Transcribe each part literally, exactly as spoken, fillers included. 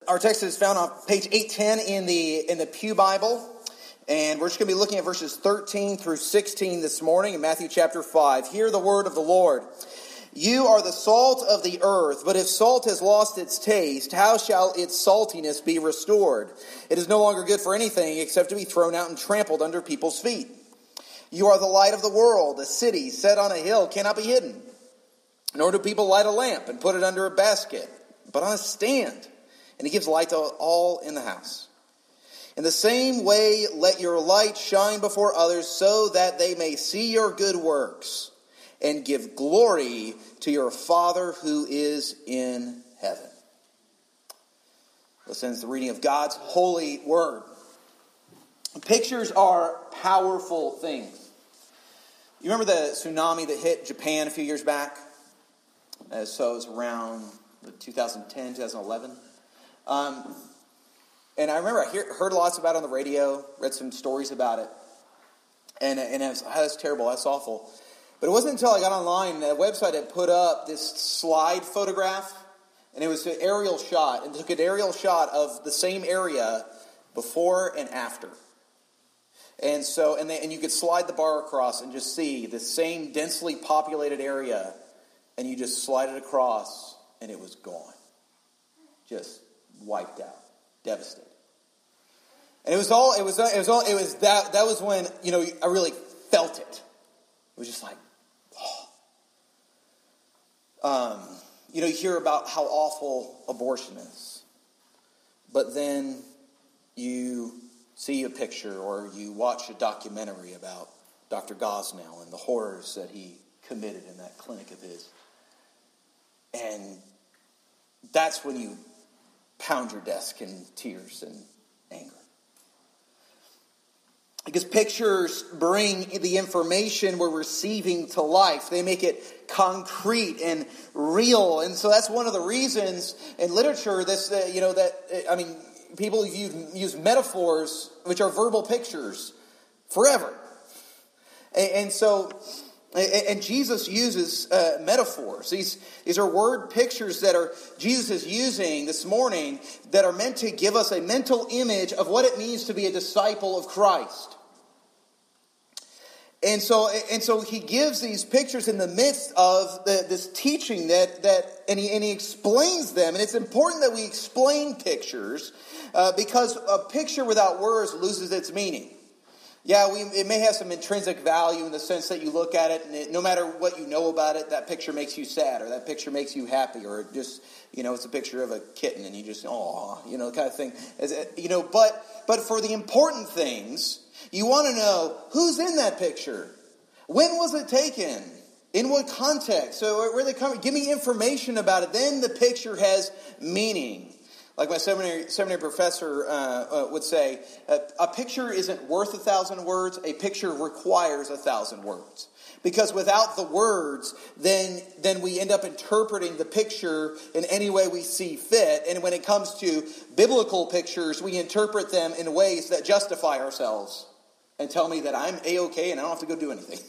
our text is found on page eight ten in the in the Pew Bible. And we're just going to be looking at verses thirteen through sixteen this morning in Matthew chapter five. Hear the word of the Lord. You are the salt of the earth, but if salt has lost its taste, how shall its saltiness be restored? It is no longer good for anything except to be thrown out and trampled under people's feet. You are the light of the world. A city set on a hill cannot be hidden. Nor do people light a lamp and put it under a basket, but on a stand, and it gives light to all in the house. In the same way, let your light shine before others so that they may see your good works and give glory to your Father who is in heaven. This ends the reading of God's holy word. Pictures are powerful things. You remember the tsunami that hit Japan a few years back? Uh, so it was around twenty ten, twenty eleven. Um, and I remember I hear, heard lots about it on the radio, read some stories about it. And, and I was, oh, that's terrible, that's awful. But it wasn't until I got online, the website had put up this slide photograph, and it was an aerial shot, and took an aerial shot of the same area before and after. And so, and, they, and you could slide the bar across and just see the same densely populated area, and you just slide it across, and it was gone. Just wiped out, devastated. And it was all, it was, it was all, it was that, that was when, you know, I really felt it. It was just like, Um, you know, you hear about how awful abortion is. But then you see a picture or you watch a documentary about Doctor Gosnell and the horrors that he committed in that clinic of his. And that's when you pound your desk in tears and anger. Because pictures bring the information we're receiving to life. They make it concrete and real. And so that's one of the reasons in literature, this, uh, you know, that, I mean, people use, use metaphors, which are verbal pictures, forever. And, and so, and Jesus uses uh, metaphors. These, these are word pictures that are Jesus is using this morning that are meant to give us a mental image of what it means to be a disciple of Christ. And so, and so he gives these pictures in the midst of the, this teaching that, that and, he, and he explains them. And it's important that we explain pictures uh, because a picture without words loses its meaning. Yeah, we, it may have some intrinsic value in the sense that you look at it and it, no matter what you know about it, that picture makes you sad or that picture makes you happy or just, you know, it's a picture of a kitten and you just, aw, you know, kind of thing. As, you know, but but for the important things, you want to know who's in that picture. When was it taken? In what context? So where are they coming? Give me information about it. Then the picture has meaning. Like my seminary seminary professor uh, uh, would say, a, a picture isn't worth a thousand words. A picture requires a thousand words. Because without the words, then, then we end up interpreting the picture in any way we see fit. And when it comes to biblical pictures, we interpret them in ways that justify ourselves and tell me that I'm A-okay and I don't have to go do anything.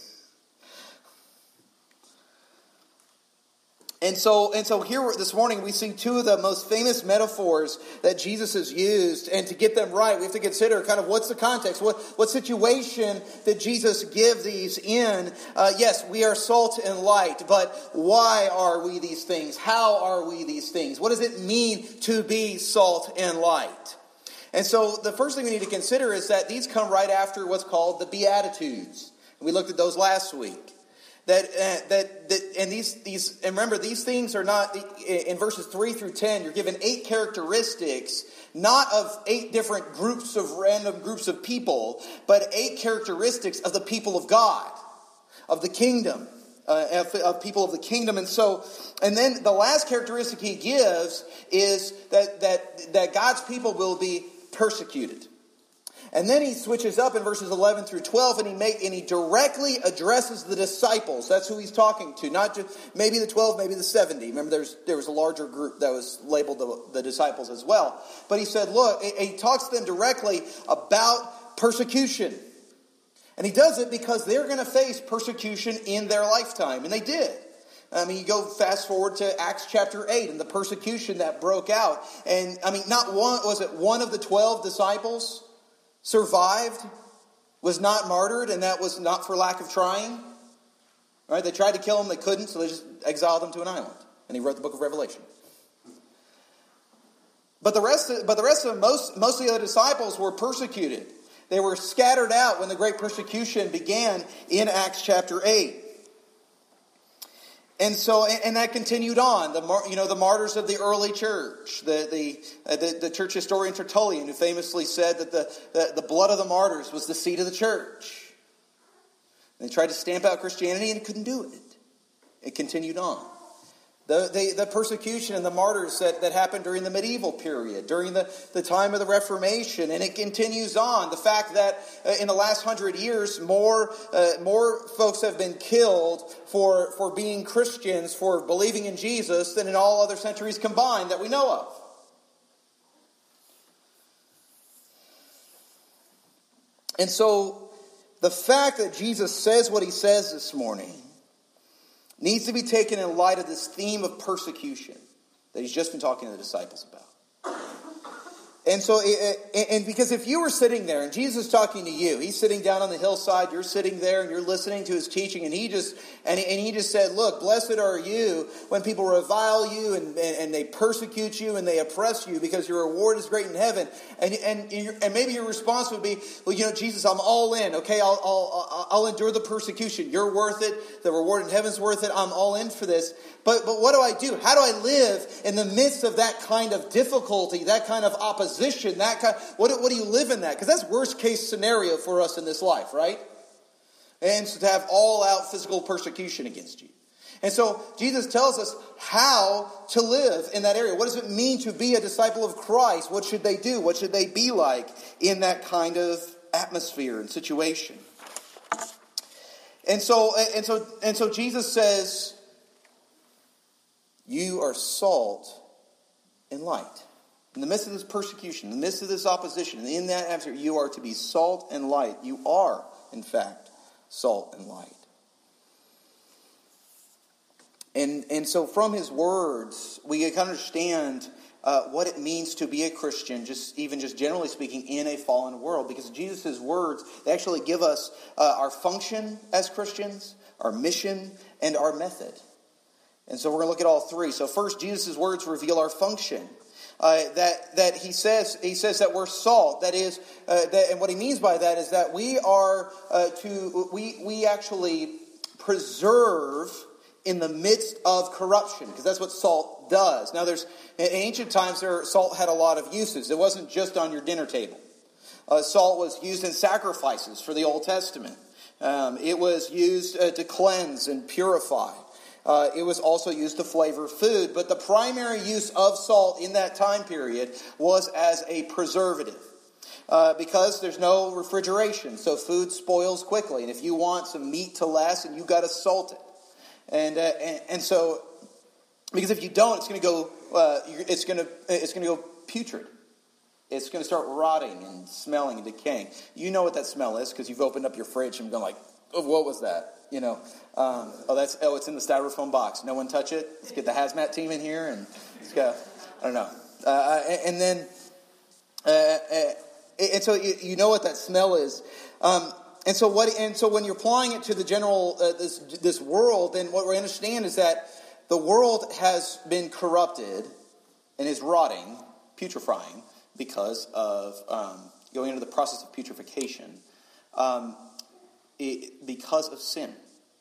And so, and so here this morning we see two of the most famous metaphors that Jesus has used. And to get them right, we have to consider kind of what's the context, what, what situation did Jesus give these in? Uh, yes, we are salt and light, but why are we these things? How are we these things? What does it mean to be salt and light? And so the first thing we need to consider is that these come right after what's called the Beatitudes. We looked at those last week. That, uh, that that and these these and remember these things are not in verses three through ten. You're given eight characteristics, not of eight different groups of random groups of people, but eight characteristics of the people of God, of the kingdom, uh, of, of people of the kingdom. And so, and then the last characteristic he gives is that that that God's people will be persecuted. And then he switches up in verses eleven through twelve, and he make and he directly addresses the disciples. That's who he's talking to, not just maybe the twelve, maybe the seventy. Remember, there's there was a larger group that was labeled the, the disciples as well. But he said, look, he talks to them directly about persecution, and he does it because they're going to face persecution in their lifetime, and they did. I mean, you go fast forward to Acts chapter eight and the persecution that broke out. And, I mean, not one, was it one of the twelve disciples survived, was not martyred, and that was not for lack of trying? Right? They tried to kill him, they couldn't, so they just exiled him to an island. And he wrote the book of Revelation. But the rest of, but the rest of them, most, most of the other disciples were persecuted. They were scattered out when the great persecution began in Acts chapter eight. And so, and that continued on. The you know the martyrs of the early church, the the uh, the, the church historian Tertullian, who famously said that the, the the blood of the martyrs was the seed of the church. And they tried to stamp out Christianity and couldn't do it. It continued on. The, the, the persecution and the martyrs that, that happened during the medieval period, during the, the time of the Reformation, and it continues on. The fact that uh, in the last hundred years, more uh, more folks have been killed for, for being Christians, for believing in Jesus, than in all other centuries combined that we know of. And so, the fact that Jesus says what he says this morning needs to be taken in light of this theme of persecution that he's just been talking to the disciples about. And so, and because if you were sitting there and Jesus is talking to you, he's sitting down on the hillside, you're sitting there and you're listening to his teaching, and he just and he, and he just said, look, blessed are you when people revile you and, and, and they persecute you and they oppress you because your reward is great in heaven. And and and maybe your response would be, well, you know, Jesus, I'm all in. Okay, I'll I'll I'll endure the persecution. You're worth it. The reward in heaven's worth it. I'm all in for this. But but what do I do? How do I live in the midst of that kind of difficulty, that kind of opposition, that kind? What what do you live in that? Because that's worst case scenario for us in this life, right? And so to have all out physical persecution against you. And so Jesus tells us how to live in that area. What does it mean to be a disciple of Christ? What should they do? What should they be like in that kind of atmosphere and situation? And so and so and so Jesus says, you are salt and light. In the midst of this persecution, in the midst of this opposition, and in that atmosphere, you are to be salt and light. You are, in fact, salt and light. And, and so from his words, we can understand uh, what it means to be a Christian, just even just generally speaking, in a fallen world. Because Jesus' words, they actually give us uh, our function as Christians, our mission, and our method. And so we're going to look at all three. So first, Jesus' words reveal our function. Uh, that that he says he says that we're salt. That is, uh, that, and what he means by that is that we are uh, to we we actually preserve in the midst of corruption, because that's what salt does. Now, there's in ancient times, there salt had a lot of uses. It wasn't just on your dinner table. Uh, salt was used in sacrifices for the Old Testament. Um, it was used uh, to cleanse and purify. Uh, it was also used to flavor food, but the primary use of salt in that time period was as a preservative. Uh, because there's no refrigeration, so food spoils quickly. And if you want some meat to last, and you got to salt it. And, uh, and and so, because if you don't, it's going to go. Uh, it's going to it's going to go putrid. It's going to start rotting and smelling and decaying. You know what that smell is because you've opened up your fridge and gone like, oh, what was that? You know, um, oh, that's oh, it's in the styrofoam box. No one touch it. Let's get the hazmat team in here and let's go. I don't know. Uh, and, and then, uh, uh, and so you, you know what that smell is. Um, and so what? And so when you're applying it to the general uh, this this world, then what we understand is that the world has been corrupted and is rotting, putrefying, because of um, going into the process of putrefaction. Um, It, because of sin.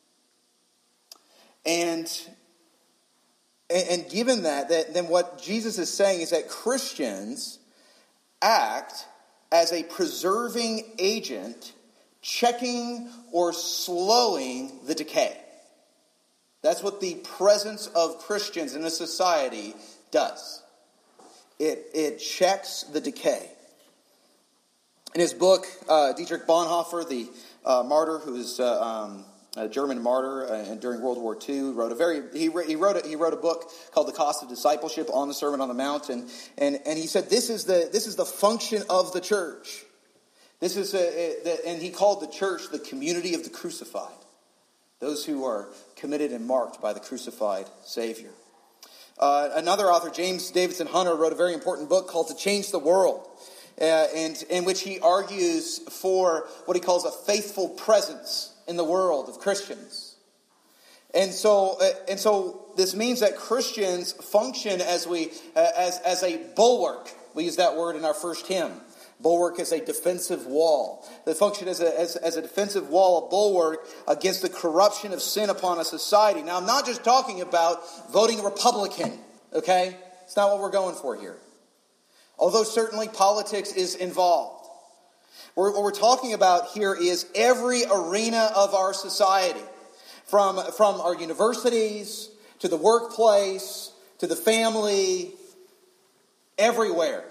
And, and given that, that, then what Jesus is saying is that Christians act as a preserving agent, checking or slowing the decay. That's what the presence of Christians in a society does. It, it checks the decay. In his book, uh, Dietrich Bonhoeffer, the uh, martyr, who's uh, um, a German martyr uh, during World War Two, wrote a very he, he wrote a, he wrote a book called The Cost of Discipleship on the Sermon on the Mount, and and and he said this is the this is the function of the church. This is a, a, the, and he called the church the community of the crucified. those who are committed and marked by the crucified Savior. Uh, another author, James Davison Hunter, wrote a very important book called To Change the World, uh, and in which he argues for what he calls a faithful presence in the world of Christians. And so, uh, and so this means that Christians function as we uh, as as a bulwark. We use that word in our first hymn. Bulwark is a defensive wall. They function as a, as, as a defensive wall, a bulwark against the corruption of sin upon a society. Now, I'm not just talking about voting Republican, okay? It's not what we're going for here. Although certainly politics is involved. We're, what we're talking about here is every arena of our society. From, from our universities, to the workplace, to the family, everywhere.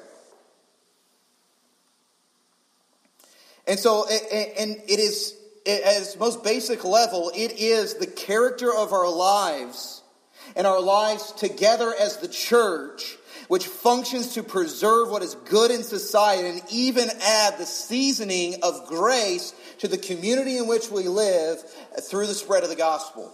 And so, and it is, at its most basic level, it is the character of our lives and our lives together as the church, which functions to preserve what is good in society and even add the seasoning of grace to the community in which we live through the spread of the gospel.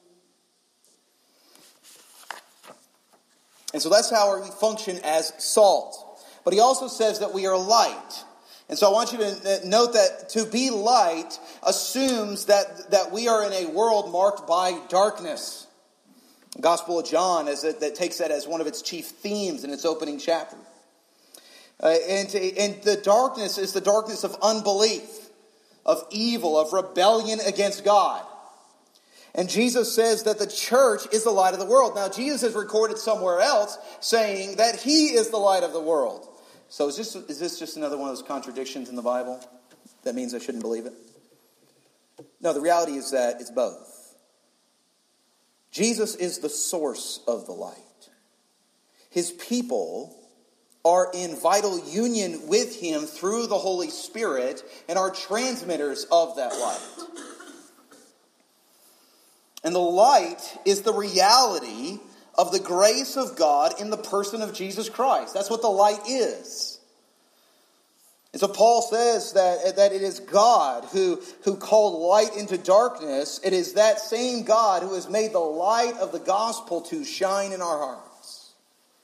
And so that's how we function as salt. But he also says that we are light. And so I want you to note that to be light assumes that, that we are in a world marked by darkness. The Gospel of John is that, that takes that as one of its chief themes in its opening chapter. Uh, and, and the darkness is the darkness of unbelief, of evil, of rebellion against God. And Jesus says that the church is the light of the world. Now, Jesus is recorded somewhere else saying that he is the light of the world. So is this, is this just another one of those contradictions in the Bible? That means I shouldn't believe it? No, the reality is that it's both. Jesus is the source of the light. His people are in vital union with him through the Holy Spirit and are transmitters of that light. And the light is the reality of the grace of God in the person of Jesus Christ. That's what the light is. And so Paul says that, that it is God who, who called light into darkness. It is that same God who has made the light of the gospel to shine in our hearts.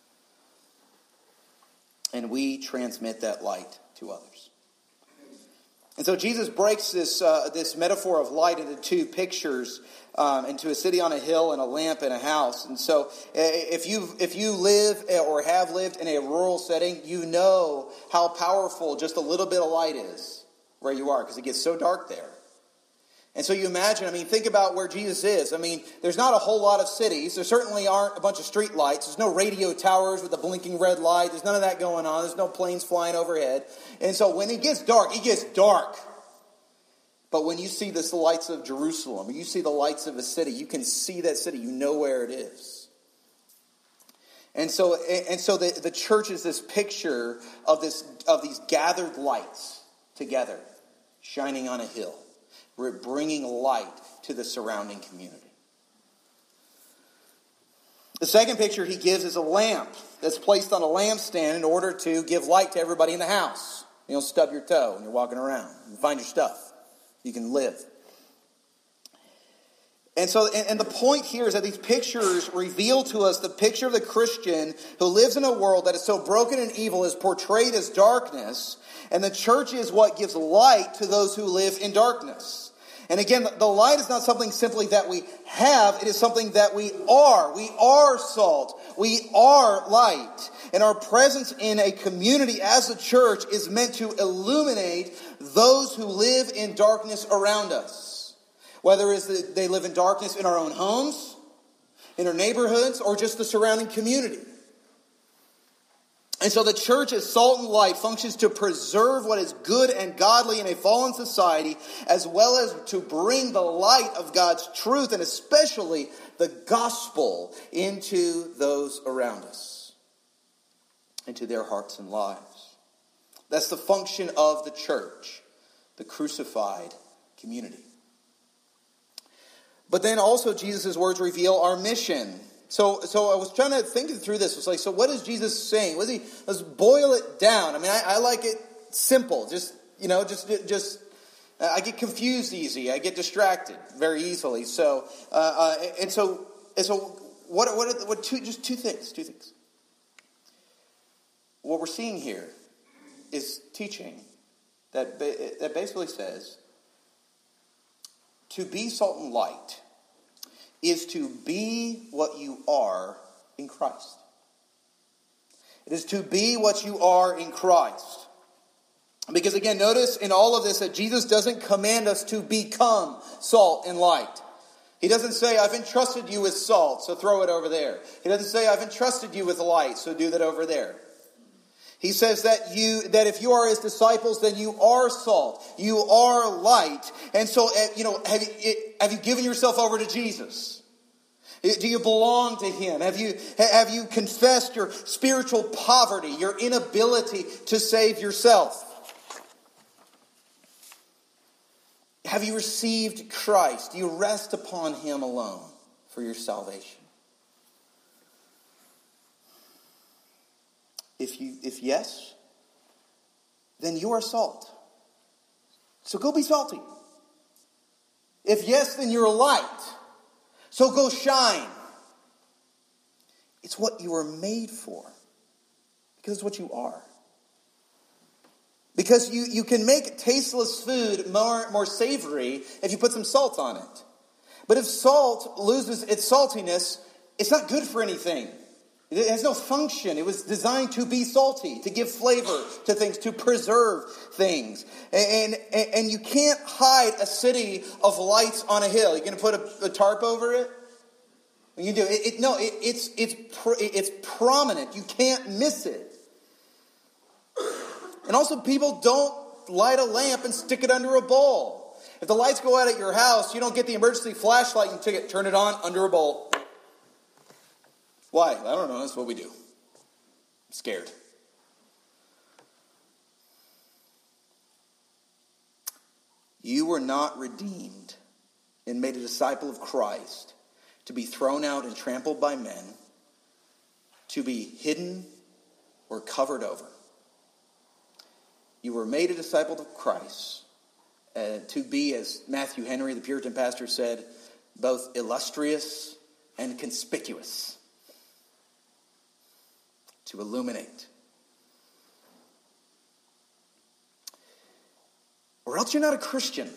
And we transmit that light to others. And so Jesus breaks this uh, this metaphor of light into two pictures, um, into a city on a hill and a lamp in a house. And so if you if you live or have lived in a rural setting, you know how powerful just a little bit of light is where you are, because it gets so dark there. And so you imagine, I mean, think about where Jesus is. I mean, there's not a whole lot of cities. There certainly aren't a bunch of street lights. There's no radio towers with a blinking red light. There's none of that going on. There's no planes flying overhead. And so when it gets dark, it gets dark. But when you see the lights of Jerusalem, you see the lights of a city, you can see that city. You know where it is. And so, and so the, the church is this picture of this of these gathered lights together, shining on a hill. We're bringing light to the surrounding community. The second picture he gives is a lamp that's placed on a lampstand in order to give light to everybody in the house. You don't stub your toe when you're walking around. You find your stuff. You can live. And so, and, and the point here is that these pictures reveal to us the picture of the Christian who lives in a world that is so broken and evil, is portrayed as darkness, and the church is what gives light to those who live in darkness. And again, the light is not something simply that we have. It is something that we are. We are salt. We are light. And our presence in a community as a church is meant to illuminate those who live in darkness around us. Whether it's that they live in darkness in our own homes, in our neighborhoods, or just the surrounding community. And so the church as salt and light functions to preserve what is good and godly in a fallen society, as well as to bring the light of God's truth, and especially the gospel, into those around us, into their hearts and lives. That's the function of the church, the crucified community. But then also Jesus' words reveal our mission. So, so I was trying to think through this. It's like, so what is Jesus saying? What is he? Let's boil it down. I mean, I, I like it simple. Just, you know, just, just I get confused easy. I get distracted very easily. So, uh, uh, and so, and so, what? What? What? Two? Just two things. Two things. What we're seeing here is teaching that that basically says to be salt and light is to be what you are in Christ. It is to be what you are in Christ. Because again, notice in all of this that Jesus doesn't command us to become salt and light. He doesn't say, I've entrusted you with salt, so throw it over there. He doesn't say, I've entrusted you with light, so do that over there. He says that you that if you are his disciples, then you are salt. You are light. And so, you know, have you, have you given yourself over to Jesus? Do you belong to him? Have you, have you confessed your spiritual poverty, your inability to save yourself? Have you received Christ? Do you rest upon him alone for your salvation? If you, if yes, then you are salt. So go be salty. If yes, then you're light. So go shine. It's what you were made for. Because it's what you are. Because you, you can make tasteless food more, more savory if you put some salt on it. But if salt loses its saltiness, it's not good for anything. It has no function. It was designed to be salty, to give flavor to things, to preserve things. And, and, and you can't hide a city of lights on a hill. You're going to put a, a tarp over it? You do. It, it, no, it, it's, it's, it's prominent. You can't miss it. And also, people don't light a lamp and stick it under a bowl. If the lights go out at your house, you don't get the emergency flashlight and take it, turn it on under a bowl. Why? I don't know. That's what we do. I'm scared. You were not redeemed and made a disciple of Christ to be thrown out and trampled by men, to be hidden or covered over. You were made a disciple of Christ uh, to be, as Matthew Henry, the Puritan pastor, said, both illustrious and conspicuous. To illuminate. Or else you're not a Christian.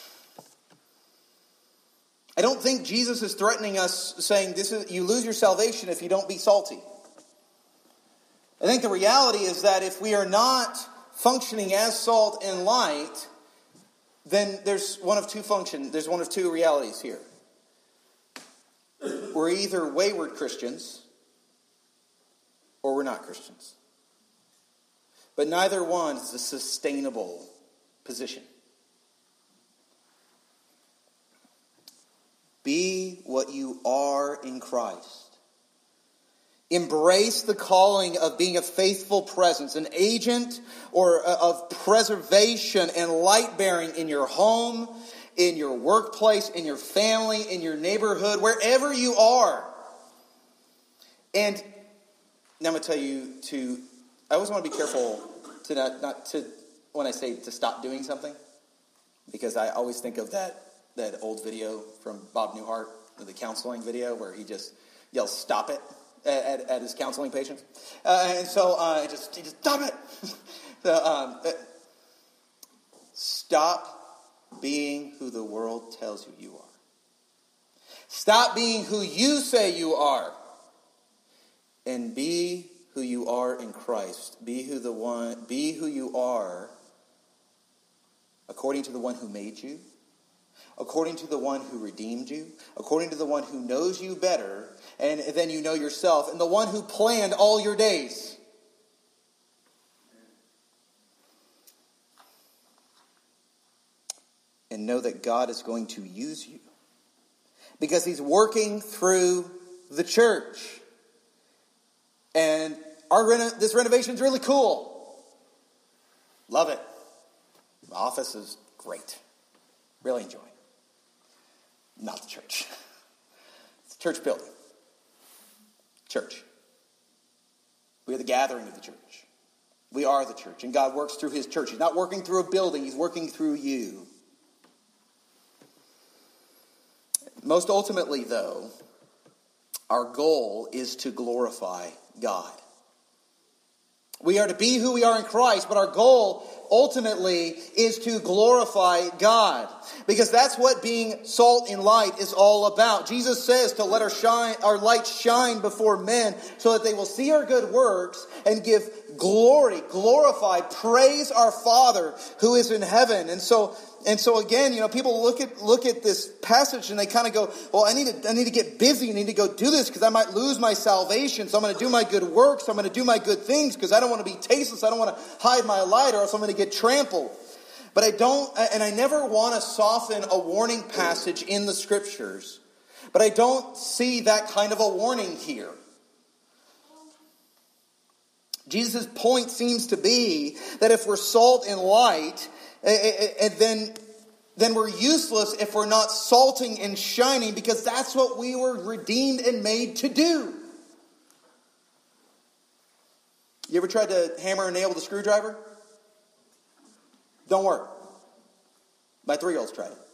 I don't think Jesus is threatening us, saying this is you lose your salvation if you don't be salty. I think the reality is that if we are not functioning as salt and light, then there's one of two function. There's one of two realities here. We're either wayward Christians or we're not Christians. But neither one is a sustainable position. Be what you are in Christ. Embrace the calling of being a faithful presence, an agent or of preservation and light bearing in your home, in your workplace, in your family, in your neighborhood, wherever you are. And now I'm going to tell you to, I always want to be careful to not, not to, when I say to stop doing something, because I always think of that, that old video from Bob Newhart, the counseling video, where he just yells, stop it. At, at his counseling patients. Uh, and so uh, he just, he just, stop it. so, um, uh, stop being who the world tells you you are. Stop being who you say you are. And be who you are in Christ. Be who the one, be who you are according to the one who made you, according to the one who redeemed you, according to the one who knows you better and then you know yourself, and the one who planned all your days. And know that God is going to use you because he's working through the church. And our reno- this renovation is really cool. Love it. The office is great. Really enjoy it. Not the church. It's a church building. Church. We are the gathering of the church. We are the church. And God works through his church. He's not working through a building. He's working through you. Most ultimately, though, our goal is to glorify God. We are to be who we are in Christ, but our goal ultimately is to glorify God. Because that's what being salt and light is all about. Jesus says to let our shine, our light shine before men so that they will see our good works and give glory, glorify, praise our Father who is in heaven. And so And so again, you know, people look at look at this passage and they kind of go, well, I need to I need to get busy. I need to go do this because I might lose my salvation. So I'm going to do my good works. I'm going to do my good things because I don't want to be tasteless. I don't want to hide my light or else I'm going to get trampled. But I don't, and I never want to soften a warning passage in the Scriptures. But I don't see that kind of a warning here. Jesus' point seems to be that if we're salt and light, and then, then we're useless if we're not salting and shining, because that's what we were redeemed and made to do. You ever tried to hammer a nail with a screwdriver? Don't work. My three-year-olds tried it.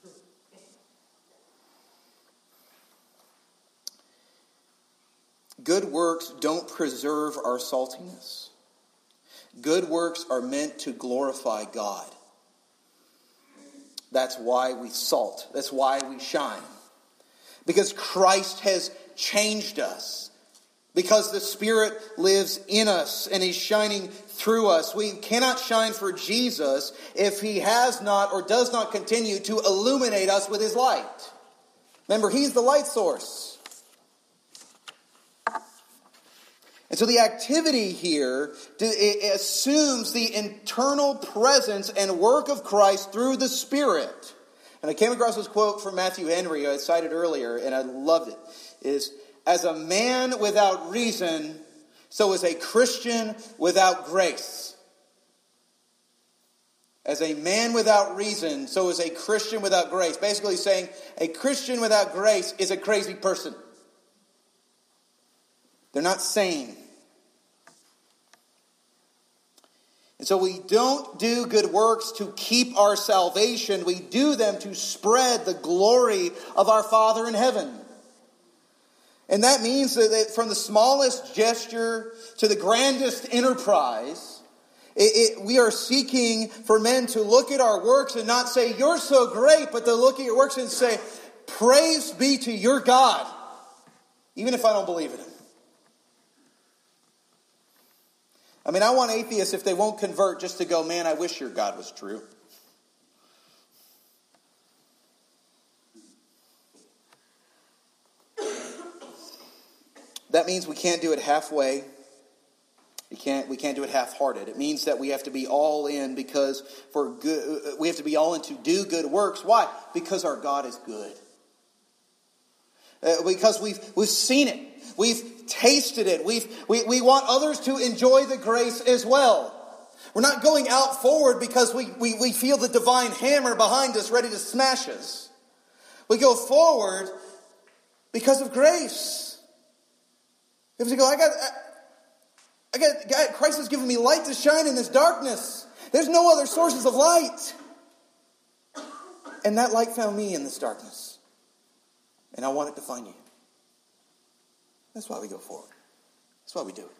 Good works don't preserve our saltiness. Good works are meant to glorify God. That's why we salt. That's why we shine. Because Christ has changed us. Because the Spirit lives in us and He's shining through us. We cannot shine for Jesus if He has not or does not continue to illuminate us with His light. Remember, He's the light source. And so the activity here it assumes the internal presence and work of Christ through the Spirit. And I came across this quote from Matthew Henry I cited earlier, and I loved it. It is, as a man without reason, so is a Christian without grace. As a man without reason, so is a Christian without grace. Basically saying a Christian without grace is a crazy person. They're not sane. And so we don't do good works to keep our salvation. We do them to spread the glory of our Father in heaven. And that means that from the smallest gesture to the grandest enterprise, it, it, we are seeking for men to look at our works and not say, "You're so great," but to look at your works and say, "Praise be to your God," even if I don't believe in Him. I mean, I want atheists, if they won't convert, just to go, "Man, I wish your God was true." That means we can't do it halfway. We can't, we can't do it half-hearted. It means that we have to be all in because for good, we have to be all in to do good works. Why? Because our God is good. Uh, because we've we've seen it. We've tasted it. We've, we, we want others to enjoy the grace as well. We're not going out forward because we, we, we feel the divine hammer behind us ready to smash us. We go forward because of grace. We have to go, I got, I, I got, God, Christ has given me light to shine in this darkness. There's no other sources of light. And that light found me in this darkness. And I want it to find you. That's why we go forward. That's why we do it.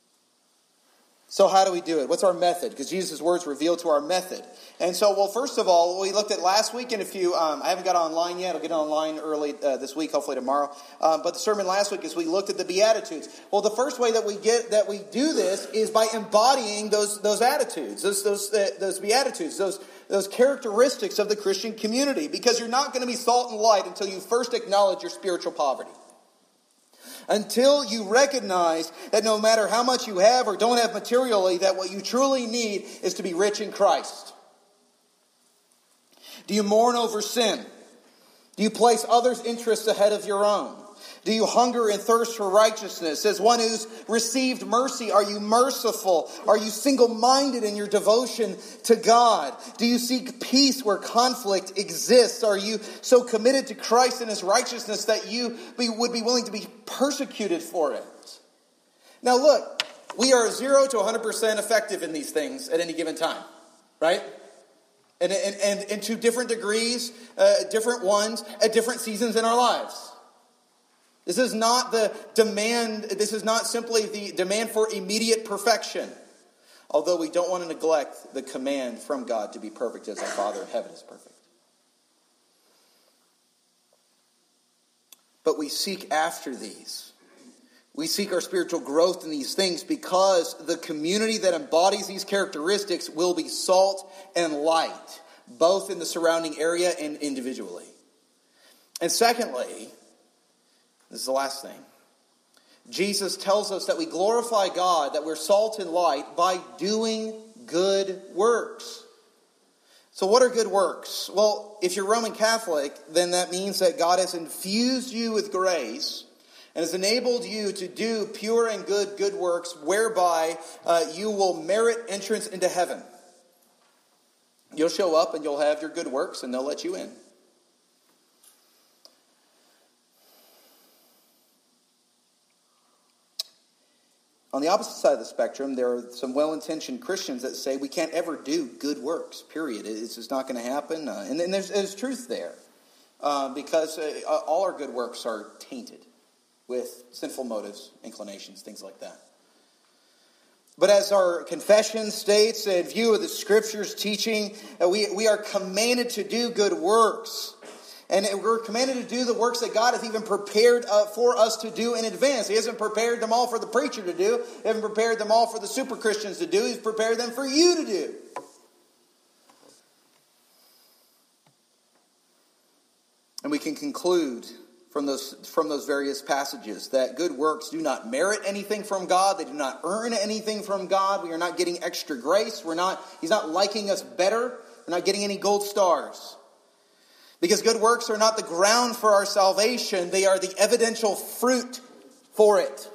So how do we do it? What's our method? Because Jesus' words reveal to our method. And so, well, first of all, we looked at last week, and if you, um, I haven't got online yet. I'll get online early uh, this week, hopefully tomorrow. Um, but the sermon last week is we looked at the Beatitudes. Well, the first way that we get that we do this is by embodying those those attitudes, those those uh, those Beatitudes, those those characteristics of the Christian community. Because you're not going to be salt and light until you first acknowledge your spiritual poverty. Until you recognize that no matter how much you have or don't have materially, that what you truly need is to be rich in Christ. Do you mourn over sin? Do you place others' interests ahead of your own? Do you hunger and thirst for righteousness? As one who's received mercy, are you merciful? Are you single-minded in your devotion to God? Do you seek peace where conflict exists? Are you so committed to Christ and His righteousness that you be, would be willing to be persecuted for it? Now look, we are zero to one hundred percent effective in these things at any given time, right? And, and, and, and to different degrees, uh, different ones, at different seasons in our lives. This is not the demand, this is not simply the demand for immediate perfection. Although we don't want to neglect the command from God to be perfect as our Father in heaven is perfect. But we seek after these. We seek our spiritual growth in these things because the community that embodies these characteristics will be salt and light, both in the surrounding area and individually. And secondly, this is the last thing. Jesus tells us that we glorify God, that we're salt and light by doing good works. So what are good works? Well, if you're Roman Catholic, then that means that God has infused you with grace and has enabled you to do pure and good good works whereby uh, you will merit entrance into heaven. You'll show up and you'll have your good works and they'll let you in. On the opposite side of the spectrum, there are some well-intentioned Christians that say we can't ever do good works, period. It's just not going to happen. Uh, and, and there's, there's truth there. Uh, because uh, all our good works are tainted with sinful motives, inclinations, things like that. But as our confession states, in view of the Scriptures teaching, uh, we, we are commanded to do good works. And we're commanded to do the works that God has even prepared uh, for us to do in advance. He hasn't prepared them all for the preacher to do. He hasn't prepared them all for the super Christians to do. He's prepared them for you to do. And we can conclude from those, from those various passages that good works do not merit anything from God. They do not earn anything from God. We are not getting extra grace. We're not, He's not liking us better. We're not getting any gold stars. Because good works are not the ground for our salvation. They are the evidential fruit for it.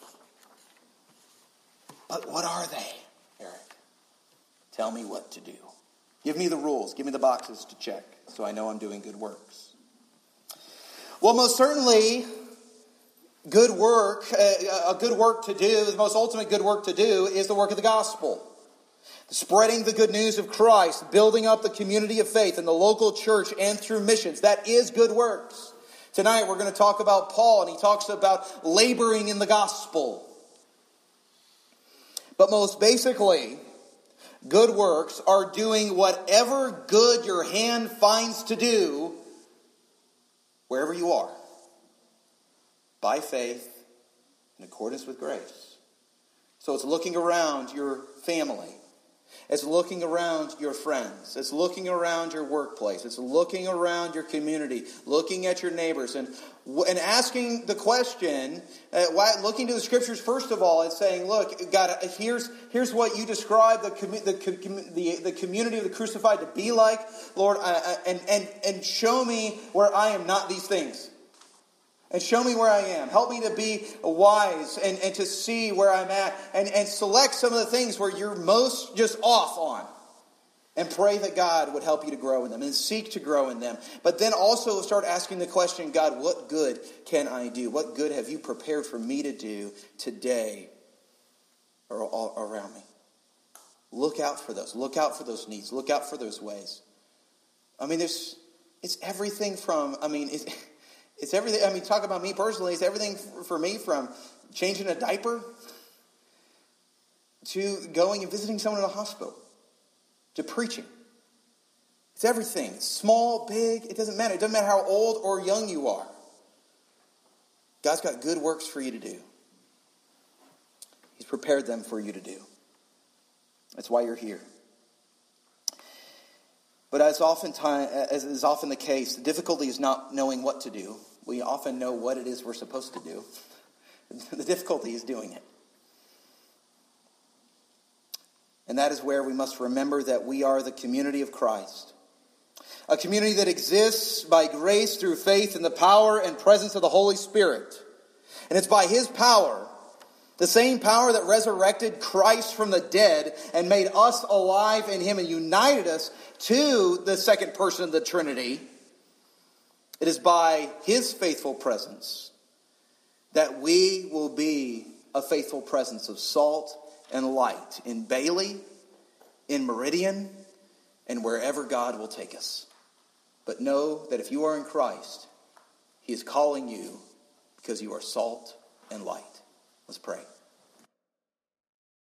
But what are they, Eric? Tell me what to do. Give me the rules. Give me the boxes to check so I know I'm doing good works. Well, most certainly, good work, a good work to do, the most ultimate good work to do is the work of the gospel. Spreading the good news of Christ, building up the community of faith in the local church and through missions. That is good works. Tonight we're going to talk about Paul, and he talks about laboring in the gospel. But most basically, good works are doing whatever good your hand finds to do wherever you are, by faith, in accordance with grace. So it's looking around your family. It's looking around your friends. It's looking around your workplace. It's looking around your community, looking at your neighbors, and and asking the question, uh, why, looking to the Scriptures first of all, and saying, "Look, God, here's here's what you describe the the the, the community of the crucified to be like, Lord, I, I, and and and show me where I am not these things." And show me where I am. Help me to be wise and, and to see where I'm at. And, and select some of the things where you're most just off on. And pray that God would help you to grow in them. And seek to grow in them. But then also start asking the question, God, what good can I do? What good have you prepared for me to do today or all around me? Look out for those. Look out for those needs. Look out for those ways. I mean, there's it's everything from, I mean, it's... It's everything, I mean, talk about me personally, it's everything for me from changing a diaper to going and visiting someone in a hospital to preaching. It's everything. It's small, big, it doesn't matter. It doesn't matter how old or young you are. God's got good works for you to do. He's prepared them for you to do. That's why you're here. But as often time, as is often the case, the difficulty is not knowing what to do. We often know what it is we're supposed to do. The difficulty is doing it. And that is where we must remember that we are the community of Christ. A community that exists by grace through faith in the power and presence of the Holy Spirit. And it's by His power, the same power that resurrected Christ from the dead and made us alive in Him and united us to the second person of the Trinity. It is by His faithful presence that we will be a faithful presence of salt and light in Bailey, in Meridian, and wherever God will take us. But know that if you are in Christ, he is calling you because you are salt and light. Let's pray.